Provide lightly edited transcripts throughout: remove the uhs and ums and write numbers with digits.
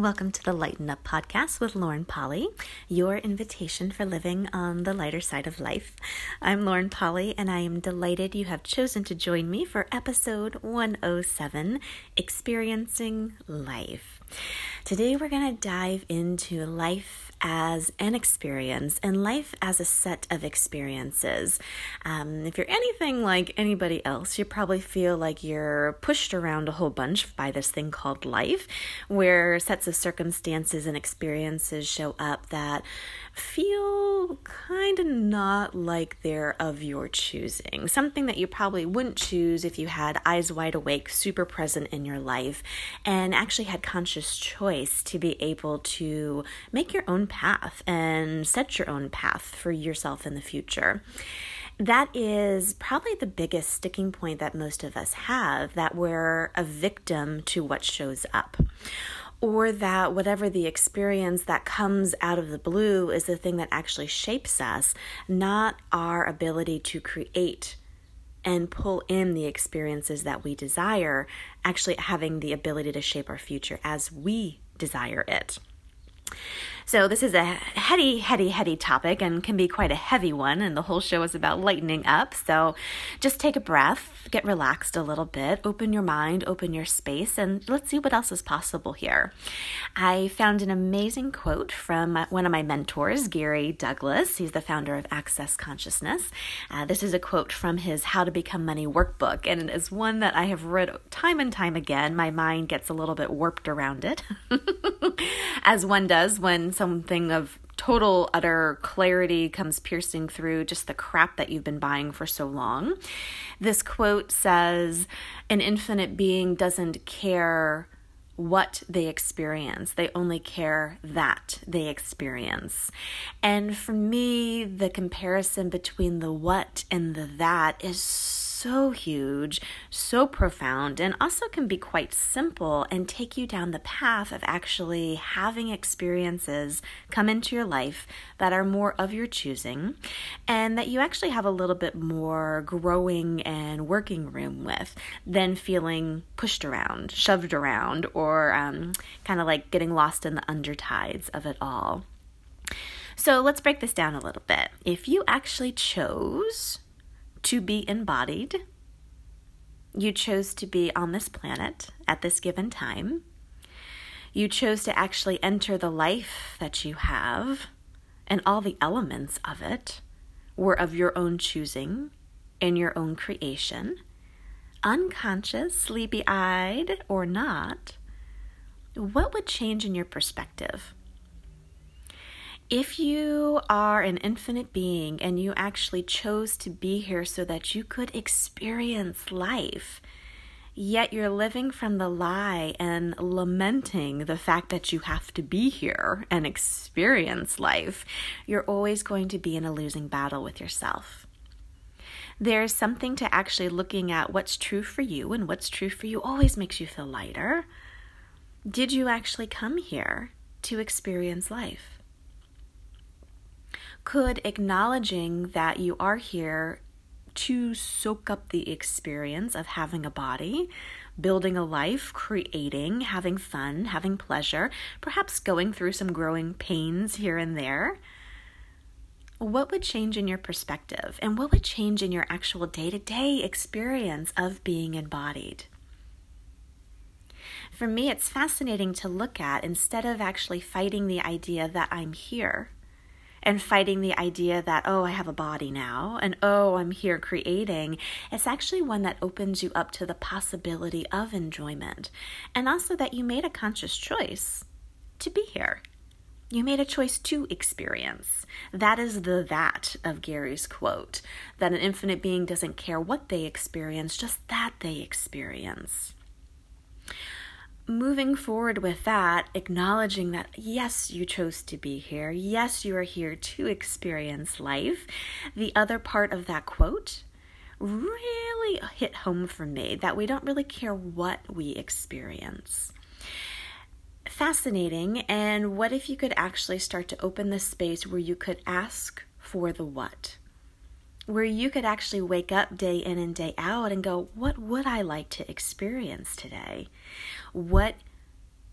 Welcome to the Lighten Up Podcast with Lauren Polly, your invitation for living on the lighter side of life. I'm Lauren Polly, and I am delighted you have chosen to join me for episode 107, Experiencing Life. Today we're going to dive into life as an experience and life as a set of experiences. If you're anything like anybody else, you probably feel like you're pushed around a whole bunch by this thing called life, where sets of circumstances and experiences show up that feel kind of not like they're of your choosing. Something that you probably wouldn't choose if you had eyes wide awake, super present in your life, and actually had conscious choice to be able to make your own path and set your own path for yourself in the future. That is probably the biggest sticking point that most of us have, that we're a victim to what shows up. Or that whatever the experience that comes out of the blue is the thing that actually shapes us, not our ability to create and pull in the experiences that we desire, actually having the ability to shape our future as we desire it. So this is a heady topic and can be quite a heavy one, and the whole show is about lightening up. So just take a breath, get relaxed a little bit, open your mind, open your space, and let's see what else is possible here. I found an amazing quote from one of my mentors, Gary Douglas. He's the founder of Access Consciousness. This is a quote from his How to Become Money workbook, and it is one that I have read time and time again. My mind gets a little bit warped around it, as one does when something of total, utter clarity comes piercing through just the crap that you've been buying for so long. This quote says, "An infinite being doesn't care what they experience. They only care that they experience." And for me, the comparison between the what and the that is so huge, so profound, and also can be quite simple and take you down the path of actually having experiences come into your life that are more of your choosing and that you actually have a little bit more growing and working room with than feeling pushed around, shoved around, or kind of like getting lost in the undertides of it all. So let's break this down a little bit. If you actually chose to be embodied, you chose to be on this planet at this given time, you chose to actually enter the life that you have, and all the elements of it were of your own choosing and your own creation, unconscious, sleepy-eyed or not, what would change in your perspective? If you are an infinite being and you actually chose to be here so that you could experience life, yet you're living from the lie and lamenting the fact that you have to be here and experience life, you're always going to be in a losing battle with yourself. There's something to actually looking at what's true for you, and what's true for you always makes you feel lighter. Did you actually come here to experience life? Could acknowledging that you are here to soak up the experience of having a body, building a life, creating, having fun, having pleasure, perhaps going through some growing pains here and there, what would change in your perspective? And what would change in your actual day-to-day experience of being embodied? For me, it's fascinating to look at, instead of actually fighting the idea that I'm here, and fighting the idea that, oh, I have a body now, and oh, I'm here creating, it's actually one that opens you up to the possibility of enjoyment. And also that you made a conscious choice to be here. You made a choice to experience. That is the that of Gary's quote, that an infinite being doesn't care what they experience, just that they experience. Moving forward with that, acknowledging that, yes, you chose to be here. Yes, you are here to experience life. The other part of that quote really hit home for me, that we don't really care what we experience. Fascinating. And what if you could actually start to open the space where you could ask for the what? Where you could actually wake up day in and day out and go, what would I like to experience today? What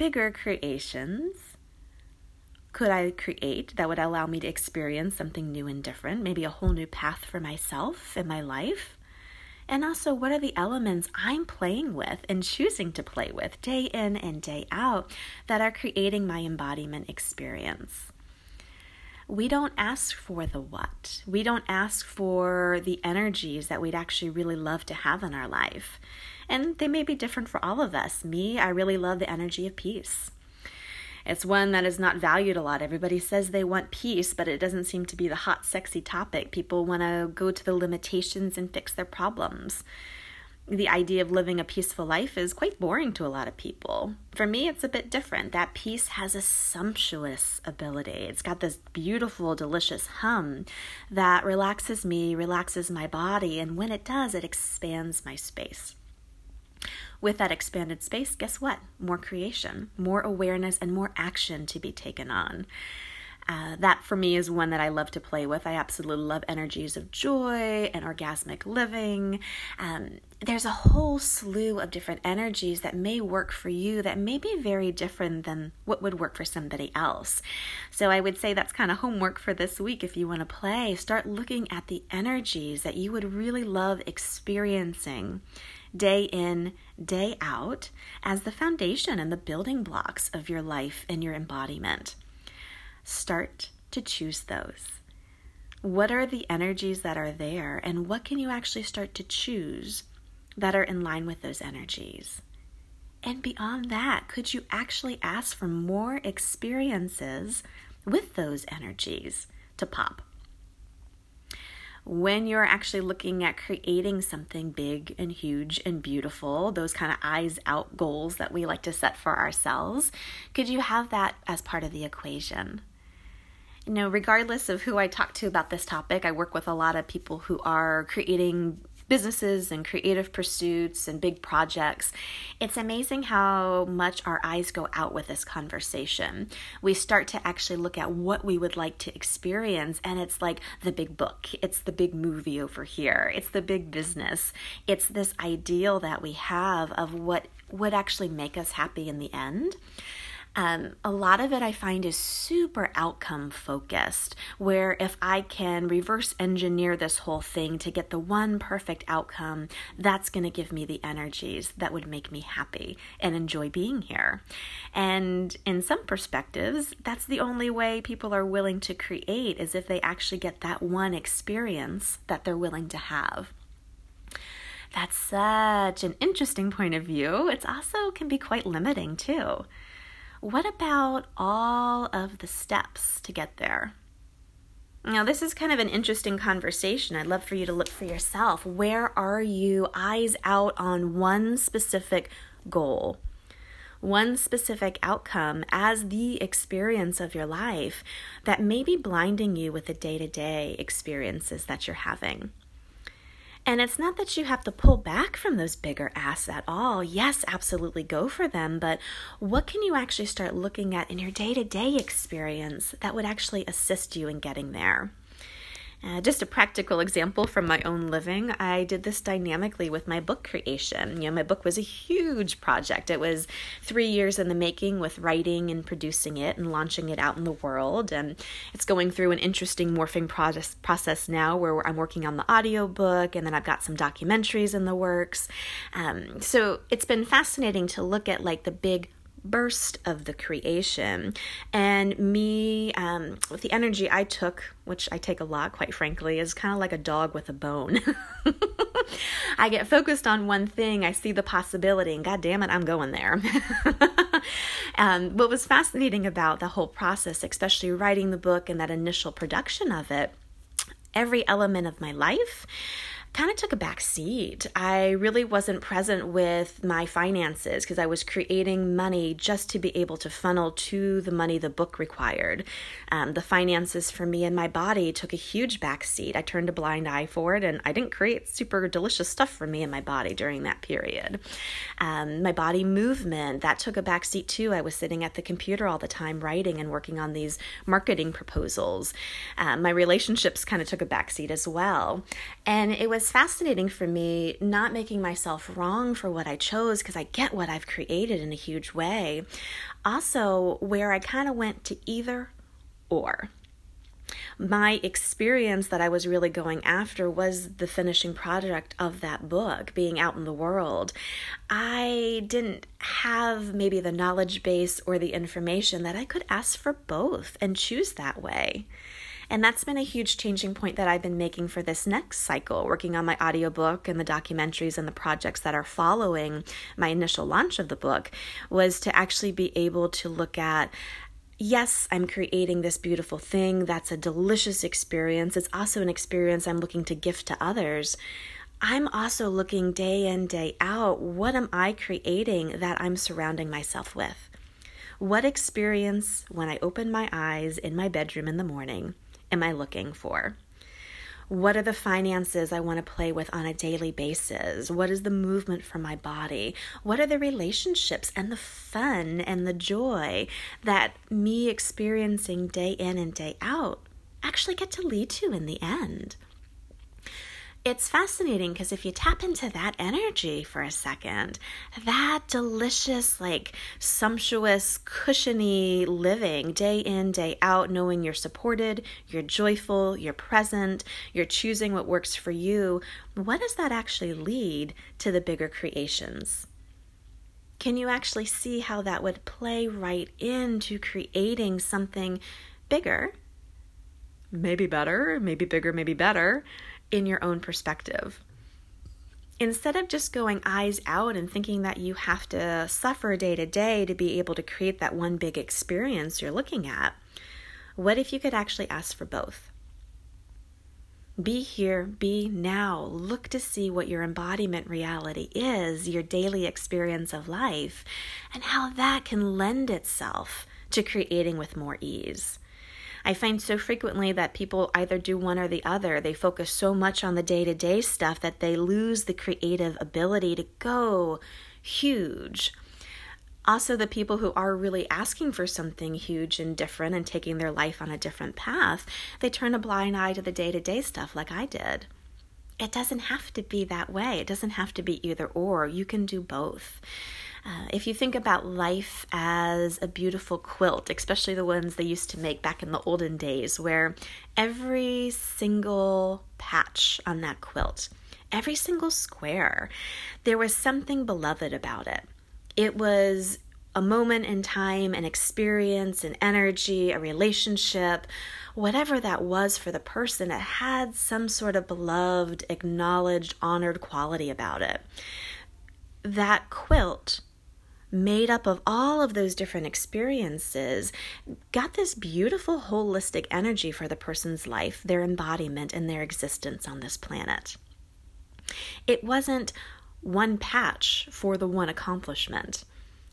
bigger creations could I create that would allow me to experience something new and different, maybe a whole new path for myself in my life? And also, what are the elements I'm playing with and choosing to play with day in and day out that are creating my embodiment experience? We don't ask for the what. We don't ask for the energies that we'd actually really love to have in our life. And they may be different for all of us. Me, I really love the energy of peace. It's one that is not valued a lot. Everybody says they want peace, but it doesn't seem to be the hot, sexy topic. People want to go to the limitations and fix their problems. The idea of living a peaceful life is quite boring to a lot of people. For me, it's a bit different. That peace has a sumptuous ability. It's got this beautiful, delicious hum that relaxes me, relaxes my body, and when it does, it expands my space. With that expanded space, guess what? More creation, more awareness, and more action to be taken on. That for me is one that I love to play with. I absolutely love energies of joy and orgasmic living. There's a whole slew of different energies that may work for you that may be very different than what would work for somebody else. So I would say that's kind of homework for this week. If you want to play, start looking at the energies that you would really love experiencing day in, day out as the foundation and the building blocks of your life and your embodiment. Start to choose those. What are the energies that are there, and what can you actually start to choose that are in line with those energies? And beyond that, could you actually ask for more experiences with those energies to pop? When you're actually looking at creating something big and huge and beautiful, those kind of eyes out goals that we like to set for ourselves, could you have that as part of the equation? You know, regardless of who I talk to about this topic, I work with a lot of people who are creating businesses and creative pursuits and big projects. It's amazing how much our eyes go out with this conversation. We start to actually look at what we would like to experience, and it's like the big book. It's the big movie over here. It's the big business. It's this ideal that we have of what would actually make us happy in the end. A lot of it I find is super outcome focused, where if I can reverse engineer this whole thing to get the one perfect outcome, that's going to give me the energies that would make me happy and enjoy being here. And in some perspectives, that's the only way people are willing to create, is if they actually get that one experience that they're willing to have. That's such an interesting point of view. It's also can be quite limiting too. What about all of the steps to get there? Now, this is kind of an interesting conversation. I'd love for you to look for yourself. Where are you eyes out on one specific goal, one specific outcome as the experience of your life that may be blinding you with the day-to-day experiences that you're having? And it's not that you have to pull back from those bigger asks at all. Yes, absolutely go for them. But what can you actually start looking at in your day-to-day experience that would actually assist you in getting there? Just a practical example from my own living, I did this dynamically with my book creation. You know, my book was a huge project. It was 3 years in the making with writing and producing it and launching it out in the world. And it's going through an interesting morphing process now where I'm working on the audiobook, and then I've got some documentaries in the works. So it's been fascinating to look at like the big burst of the creation, and me with the energy I took, which I take a lot, quite frankly, is kind of like a dog with a bone. I get focused on one thing, I see the possibility, and God damn it, I'm going there. What was fascinating about the whole process, especially writing the book and that initial production of it, every element of my life kind of took a back seat. I really wasn't present with my finances because I was creating money just to be able to funnel to the money the book required. The finances for me and my body took a huge back seat. I turned a blind eye for it, and I didn't create super delicious stuff for me and my body during that period. My body movement, that took a back seat too. I was sitting at the computer all the time writing and working on these marketing proposals. My relationships kind of took a back seat as well. And it was was fascinating for me, not making myself wrong for what I chose, because I get what I've created in a huge way. Also, where I kind of went to either or. My experience that I was really going after was the finishing project of that book, being out in the world. I didn't have maybe the knowledge base or the information that I could ask for both and choose that way. And that's been a huge changing point that I've been making for this next cycle, working on my audiobook and the documentaries and the projects that are following my initial launch of the book, was to actually be able to look at, yes, I'm creating this beautiful thing. That's a delicious experience. It's also an experience I'm looking to gift to others. I'm also looking day in, day out, what am I creating that I'm surrounding myself with? What experience, when I open my eyes in my bedroom in the morning, am I looking for? What are the finances I want to play with on a daily basis? What is the movement for my body? What are the relationships and the fun and the joy that me experiencing day in and day out actually get to lead to in the end? It's fascinating because if you tap into that energy for a second, that delicious, sumptuous, cushiony living day in, day out, knowing you're supported, you're joyful, you're present, you're choosing what works for you, what does that actually lead to the bigger creations? Can you actually see how that would play right into creating something bigger, maybe better, maybe bigger, maybe better, in your own perspective? Instead of just going eyes out and thinking that you have to suffer day to day to be able to create that one big experience you're looking at, what if you could actually ask for both? Be here, be now, look to see what your embodiment reality is, your daily experience of life, and how that can lend itself to creating with more ease. I find so frequently that people either do one or the other. They focus so much on the day-to-day stuff that they lose the creative ability to go huge. Also, the people who are really asking for something huge and different and taking their life on a different path, they turn a blind eye to the day-to-day stuff like I did. It doesn't have to be that way. It doesn't have to be either or. You can do both. If you think about life as a beautiful quilt, especially the ones they used to make back in the olden days, where every single patch on that quilt, every single square, there was something beloved about it. It was a moment in time, an experience, an energy, a relationship, whatever that was for the person, it had some sort of beloved, acknowledged, honored quality about it. That quilt, made up of all of those different experiences, got this beautiful holistic energy for the person's life, their embodiment, and their existence on this planet. It wasn't one patch for the one accomplishment.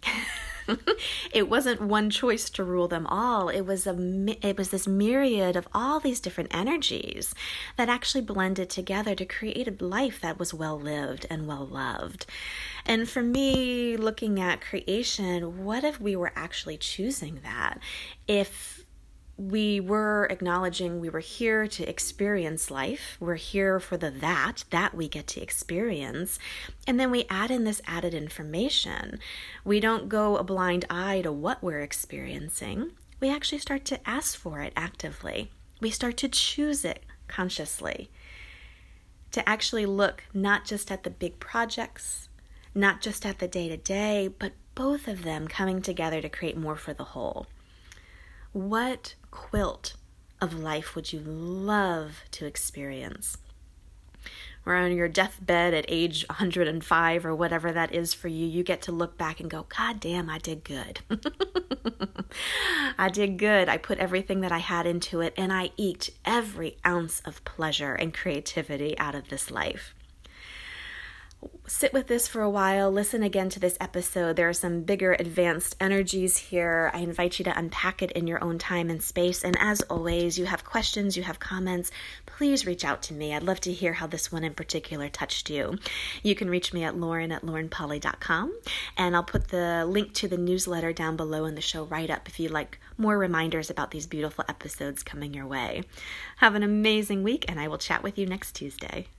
It wasn't one choice to rule them all. It was this myriad of all these different energies that actually blended together to create a life that was well lived and well loved. And for me, looking at creation, what if we were actually choosing that? If we were acknowledging we were here to experience life, we're here for that we get to experience, and then we add in this added information. We don't go a blind eye to what we're experiencing. We actually start to ask for it actively. We start to choose it consciously. To actually look not just at the big projects, not just at the day-to-day, but both of them coming together to create more for the whole. What quilt of life would you love to experience? Or on your deathbed at age 105 or whatever that is for you, you get to look back and go, God damn, I did good. I did good. I put everything that I had into it, and I eked every ounce of pleasure and creativity out of this life. Sit with this for a while. Listen again to this episode. There are some bigger advanced energies here. I invite you to unpack it in your own time and space. And as always, you have questions, you have comments, please reach out to me. I'd love to hear how this one in particular touched you. You can reach me at lauren@laurenpolly.com, and I'll put the link to the newsletter down below in the show write-up if you'd like more reminders about these beautiful episodes coming your way. Have an amazing week, and I will chat with you next Tuesday.